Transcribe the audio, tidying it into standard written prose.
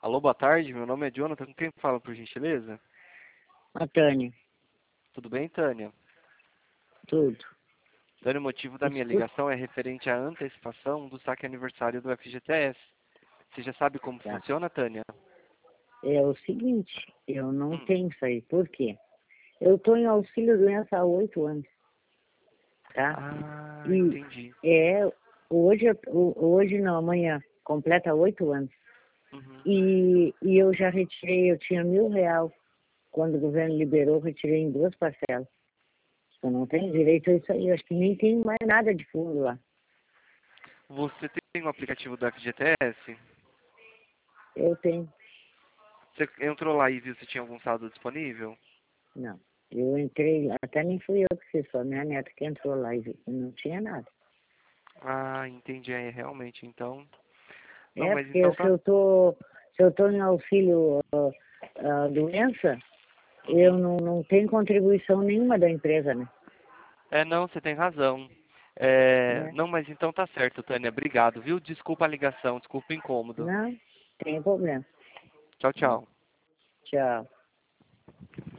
Alô, boa tarde. Meu nome é Jonathan. Com quem fala, por gentileza? A Tânia, Tudo bem, Tânia? tudo. Tânia, o motivo da minha Escuta, ligação é referente à antecipação do saque aniversário do FGTS. Você já sabe como tá. funciona, Tânia? É o seguinte, eu não Hum. tenho isso aí. Por quê? Eu estou em auxílio doença há 8 anos, tá? Ah, E entendi. hoje não, amanhã, completa 8 anos. Uhum. E eu já retirei, eu tinha R$ 1.000. Quando o governo liberou, eu retirei em 2 parcelas. Eu não tenho direito a isso aí, eu acho que nem tem mais nada de fundo lá. Você tem o aplicativo do FGTS? Eu tenho, Você entrou lá e viu se tinha algum saldo disponível? não. Eu entrei lá, até nem fui eu que fiz, foi a minha neta que entrou lá e viu, não tinha nada. Ah, entendi. É, realmente, então... Não, É, mas porque então tá... se eu tô em auxílio doença, eu Uhum. não tenho contribuição nenhuma da empresa, né? É, não, você tem razão. É, Não, mas então tá certo, Tânia. Obrigado, viu? Desculpa a ligação, desculpa o incômodo. não tem problema. Tchau, tchau. Tchau.